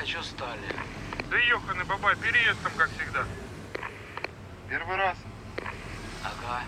чё стали? Да ёханый бабай, переезд там, как всегда. Первый раз. Ага.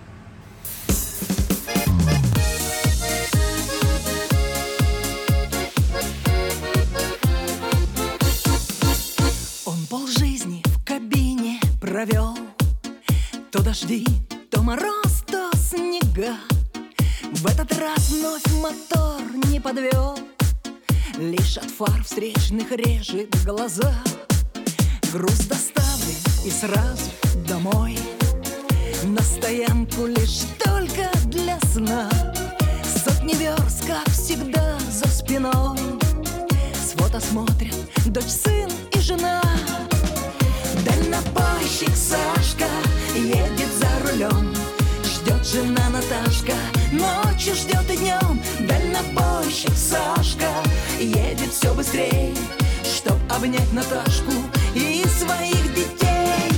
Он полжизни в кабине провел. То дожди, то мороз, то снега. В этот раз вновь мотор не подвел. Лишь от фар встречных режет глаза. Груз доставлен и сразу домой. На стоянку лишь только для сна. Сотни верст, как всегда, за спиной. С фото смотрят дочь, сын и жена. Дальнобойщик Сашка едет за рулем. Ждет жена Наташка, ночью ждет и днем. Дальнобойщик Сашка едет все быстрей, чтоб обнять Наташку и своих детей.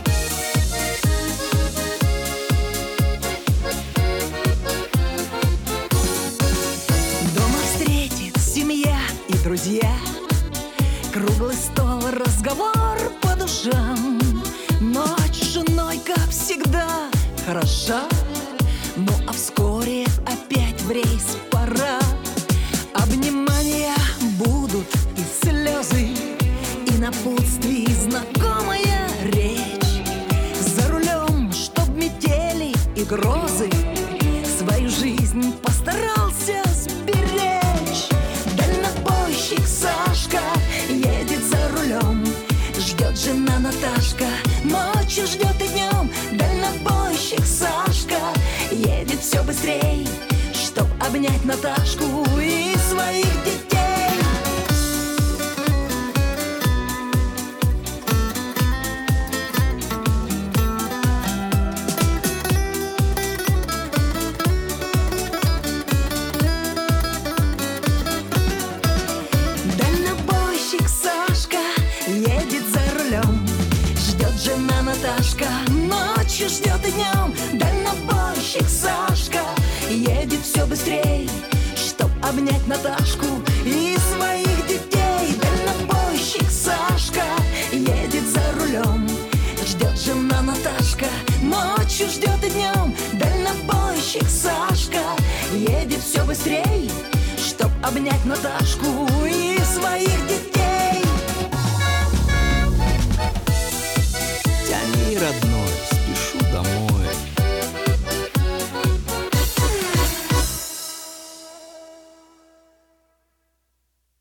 Дома встретит семья и друзья. Круглый стол, разговор по душам. Ночь с женой, как всегда, хороша. Ну а вскоре опять в рейс пора. Обнимания будут и слезы, и напутствий знакомая речь. За рулем, чтоб метели и грозы, свою жизнь постарался сберечь. Дальнобойщик Сашка едет за рулем. Ждет жена Наташка, ночью ждет и днем. Дальнобойщик Сашка едет все быстрей, чтоб обнять Наташку и своих детей. Дальнобойщик Сашка едет за рулем. Ждет жена Наташка, ночью ждет и днем. Дальнобойщик Сашка едет все быстрей, чтоб обнять Наташку и своих детей. Дальнобойщик Сашка едет за рулем. Ждет жена Наташка, ночью ждет и днем. Дальнобойщик Сашка едет все быстрей, чтоб обнять Наташку и своих детей.